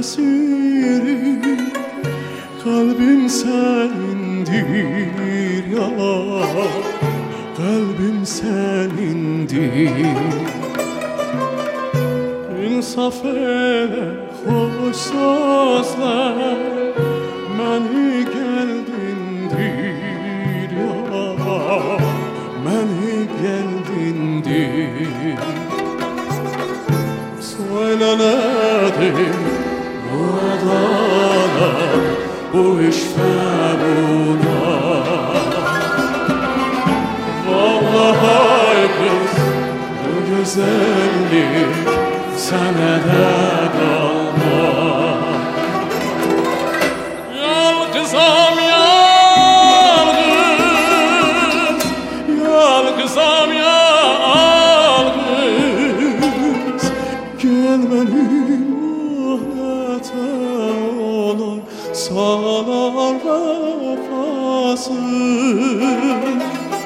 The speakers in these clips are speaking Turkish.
esiri, kalbim senindir ya, kalbim senindir. İnsaf eyle, hoş sözler, məni gəldindir ya, məni gəldindir. Söyle nedir bu adalet, bu iş ve buna? Vallahi kız, bu güzellik sana da kalmaz. Yalgızam yalgız, yalgızam yalgız. Gel benim ahlete olan salar vefasız.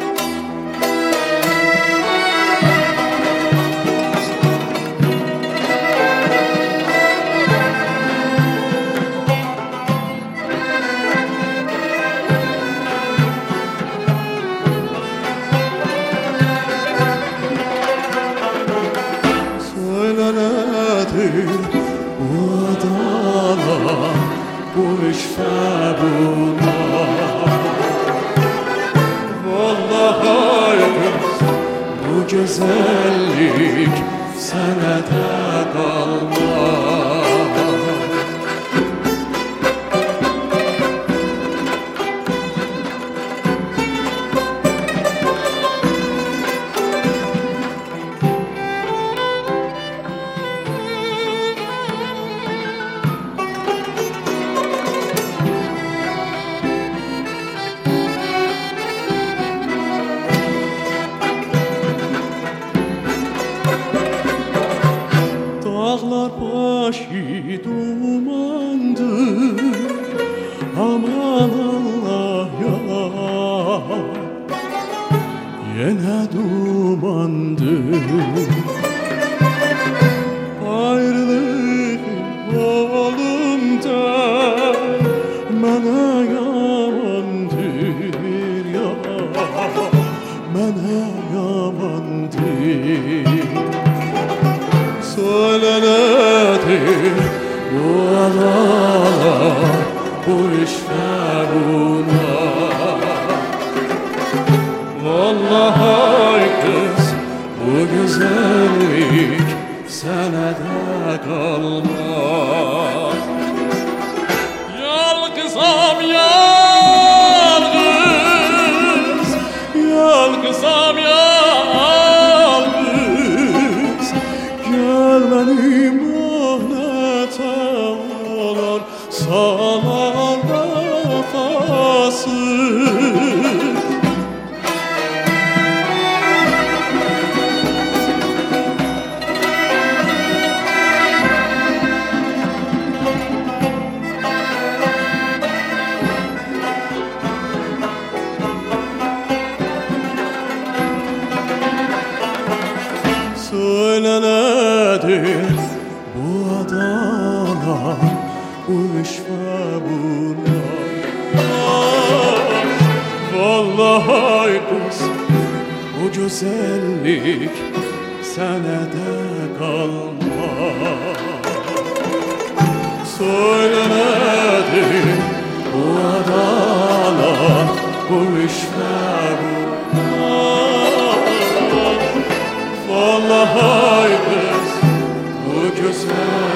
Bu adalet, bu iş ve buna? Vallahi kız, bu güzellik sana da kalmaz. Dağlar başı dumandır, aman Allah ya, yine dumandır. Ayrılık yolumda mənə yamandır ya, mənə yamandır. Söyle nedir bu adalet, bu iş ve buna? Vallahi kız, bu güzellik sana da kalmaz. Yalgızam yalgız, yalgızam yalgız. Gel benim ahlete olan salar vefasız. Söyle nedir bu adalet, bu iş ve buna? Vallahi kız, bu güzellik sana da kalmaz. Söyle nedir bu adalet, bu iş ve buna? Vallahi kız, bu güzel